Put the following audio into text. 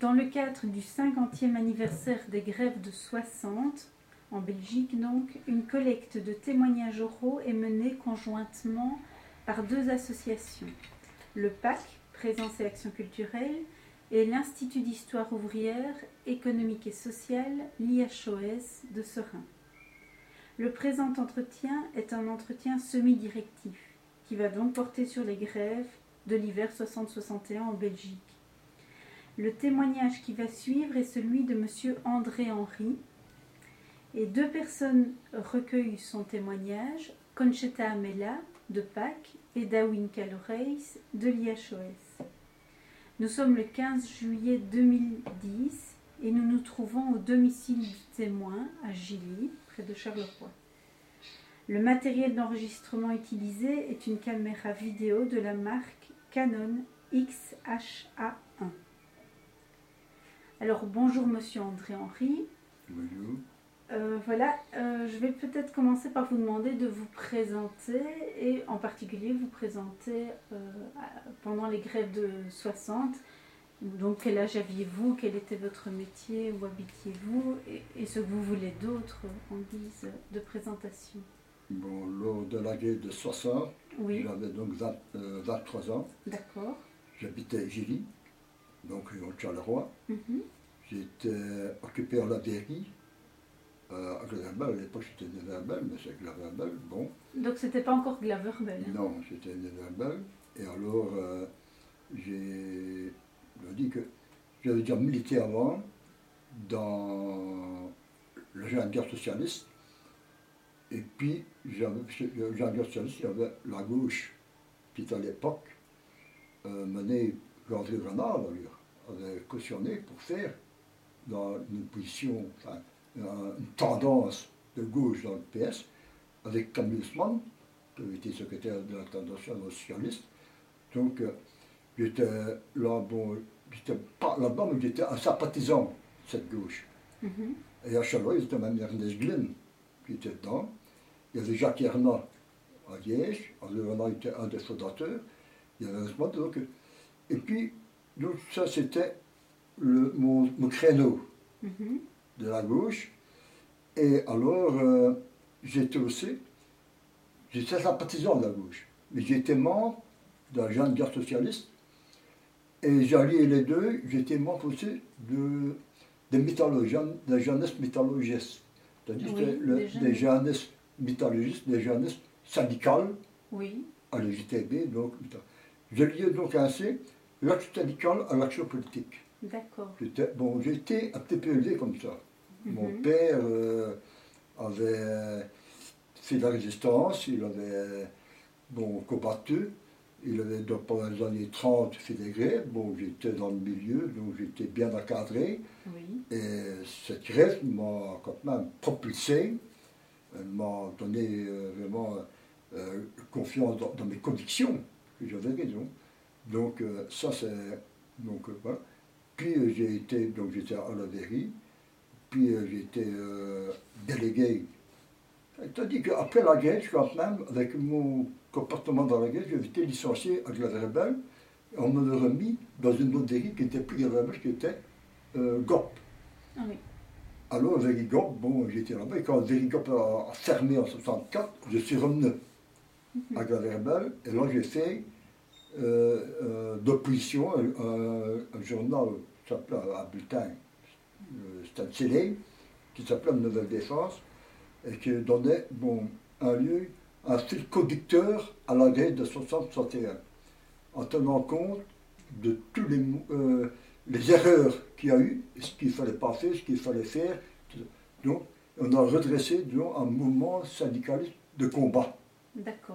Dans le cadre du 50e anniversaire des grèves de 60, en Belgique donc, une collecte de témoignages oraux est menée conjointement par deux associations, le PAC, Présence et Action culturelle, et l'Institut d'histoire ouvrière, économique et sociale, l'IHOS de Serein. Le présent entretien est un entretien semi-directif, qui va donc porter sur les grèves de l'hiver 60-61 en Belgique. Le témoignage qui va suivre est celui de M. André Henry, et deux personnes recueillent son témoignage, Concheta Amela de PAC et Dawin Caloreis de l'IHOS. Nous sommes le 15 juillet 2010 et nous nous trouvons au domicile du témoin à Gilly, près de Charleroi. Le matériel d'enregistrement utilisé est une caméra vidéo de la marque Canon XH-A1. Alors bonjour Monsieur André Henry. Bonjour. Je vais peut-être commencer par vous demander de vous présenter et en particulier vous présenter pendant les grèves de 60. Donc quel âge aviez-vous, quel était votre métier, où habitiez-vous et ce que vous voulez d'autre en guise de présentation. Bon, lors de la grève de 60, Oui. j'avais donc 23 ans. D'accord. J'habitais Gilly, donc au Charleroi. Mhm. J'étais occupé en laverie. À Glaverbel, à l'époque j'étais né Verbel, mais c'est Glaverbel, bon. Donc c'était pas encore Glaverbel. Non, j'étais né Verbel. Et alors, je dis que j'avais déjà milité avant dans le Jeune Guerre socialiste. Et puis, le Jeune Guerre socialiste, il y avait la gauche, qui à l'époque, menée André Renard, avait cautionné pour faire dans une position, enfin, une tendance de gauche dans le PS, avec Camille Haussmann, qui avait été secrétaire de la tendance socialiste. Donc, j'étais là, bon, j'étais pas là-bas, mais j'étais un sympathisant de cette gauche. Mhm. Et à Charleroi, il y avait même Ernest Glyn qui était dedans. Il y avait Jacques Hernat à Liège. Hernat était un des fondateurs. Il y avait Haussmann, donc, et puis, donc, ça c'était mon créneau. Mhm. De la gauche. Et alors, j'étais sympathisant de la gauche. Mais j'étais membre de la Jeune Guerre socialiste. Et j'alliais les deux, j'étais membre aussi de la jeunesse métallurgiste. C'est-à-dire des jeunesses métallurgistes, des jeunesses syndicales, oui. À l'EJTB. Donc, je liais donc ainsi l'action syndicale à l'action politique. D'accord. J'étais un petit peu élevé comme ça. Mon père avait fait de la résistance, il avait combattu, il avait donc pendant les années 30 fait des grèves. Bon, j'étais dans le milieu, donc j'étais bien encadré. Oui. Et cette grève m'a quand même propulsé, elle m'a donné vraiment confiance dans mes convictions, que j'avais raison. Donc ça c'est. Voilà. Puis j'étais à la mairie, puis j'ai été délégué. C'est-à-dire qu'après la grève, quand même, avec mon comportement dans la grève, j'ai été licencié à Glaverbel, et on me l'a remis dans une autre mairie qui n'était plus Glaverbel, qui était Gop. Ah oui. Alors avec Gop, j'étais là-bas, et quand Gop a fermé en 64, je suis revenu à Glaverbel, et là j'ai fait d'opposition, un journal qui s'appelait un bulletin, c'était un télé, qui s'appelait Nouvelle Défense, et qui donnait un fil conducteur à la grève de 60-61, en tenant compte de tous les erreurs qu'il y a eu, ce qu'il ne fallait pas faire, ce qu'il fallait faire. Donc, on a redressé un mouvement syndicaliste de combat. D'accord.